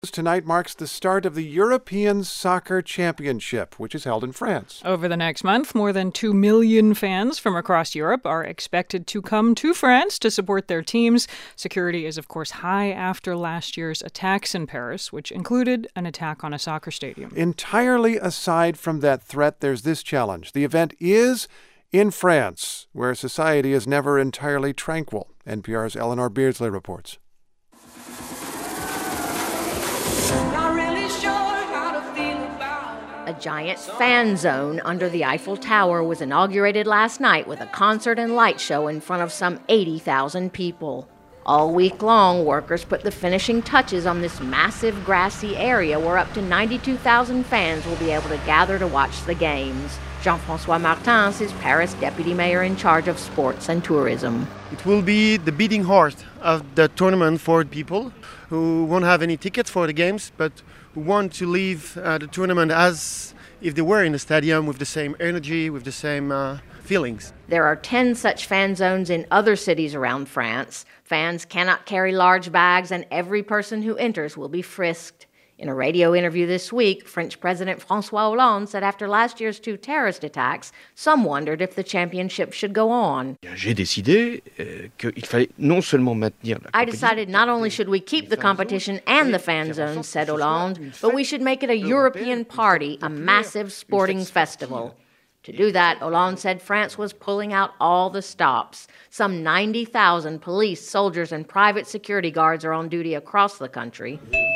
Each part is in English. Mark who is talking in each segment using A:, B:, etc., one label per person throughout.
A: Tonight marks the start of the European Soccer Championship, which is held in France.
B: Over the next month, more than 2 million fans from across Europe are expected to come to France to support their teams. Security is, of course, high after last year's attacks in Paris, which included an attack on a soccer stadium.
A: Entirely aside from that threat, there's this challenge. The event is in France, where society is never entirely tranquil. NPR's Eleanor Beardsley reports.
C: A giant fan zone under the Eiffel Tower was inaugurated last night with a concert and light show in front of some 80,000 people. All week long, workers put the finishing touches on this massive grassy area where up to 92,000 fans will be able to gather to watch the games. Jean-François Martins is Paris deputy mayor in charge of sports and tourism.
D: It will be the beating heart of the tournament for people who won't have any tickets for the games, but who want to leave the tournament as if they were in the stadium with the same energy, with the same feelings.
C: There are 10 such fan zones in other cities around France. Fans cannot carry large bags, and every person who enters will be frisked. In a radio interview this week, French President François Hollande said after last year's 2 terrorist attacks, some wondered if the championship should go on.
E: I decided
C: not only should we keep the competition and the fan zones, said Hollande, but we should make it a European party, a massive sporting festival. To do that, Hollande said France was pulling out all the stops. Some 90,000 police, soldiers, and private security guards are on duty across the country.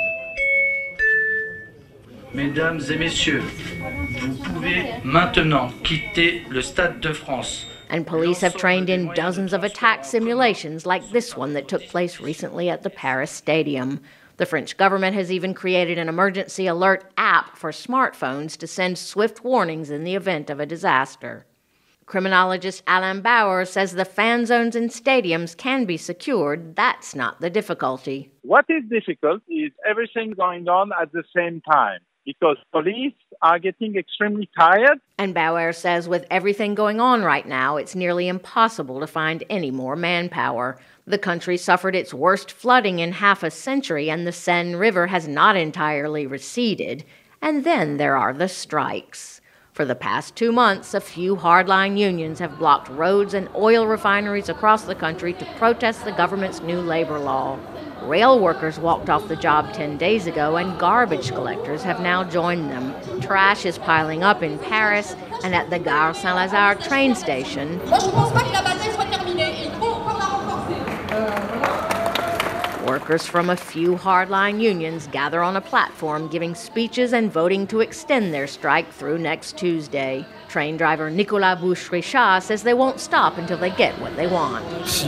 F: Mesdames et messieurs, vous pouvez maintenant quitter le Stade de France.
C: And police have trained in dozens of attack simulations like this one that took place recently at the Paris Stadium. The French government has even created an emergency alert app for smartphones to send swift warnings in the event of a disaster. Criminologist Alain Bauer says the fan zones in stadiums can be secured. That's not the difficulty.
G: What is difficult is everything going on at the same time, because police are getting extremely tired.
C: And Bauer says with everything going on right now, it's nearly impossible to find any more manpower. The country suffered its worst flooding in half a century, and the Seine River has not entirely receded. And then there are the strikes. For the past 2 months, a few hardline unions have blocked roads and oil refineries across the country to protest the government's new labor law. Rail workers walked off the job 10 days ago, and garbage collectors have now joined them. Trash is piling up in Paris and at the Gare Saint-Lazare train station. Workers from a few hardline unions gather on a platform giving speeches and voting to extend their strike through next Tuesday. Train driver Nicolas Bouche-Richard says they won't stop until they get what they want.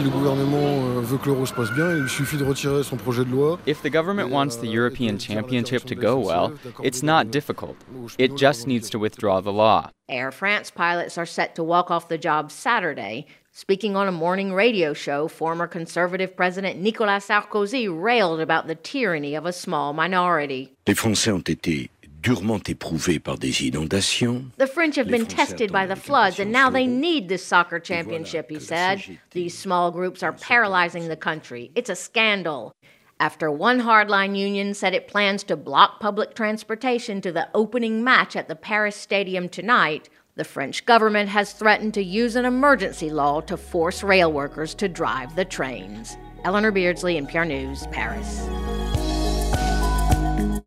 H: If the government wants the European Championship to go well, it's not difficult. It just needs to withdraw the law.
C: Air France pilots are set to walk off the job Saturday. Speaking on a morning radio show, former conservative President Nicolas Sarkozy railed about the tyranny of a small minority.
E: Les Français ont été durement éprouvés par des inondations.
C: The French have been tested by the floods, and now they need this soccer championship, he said. These small groups are paralyzing the country. It's a scandal. After one hardline union said it plans to block public transportation to the opening match at the Paris Stadium tonight, the French government has threatened to use an emergency law to force rail workers to drive the trains. Eleanor Beardsley, NPR News, Paris.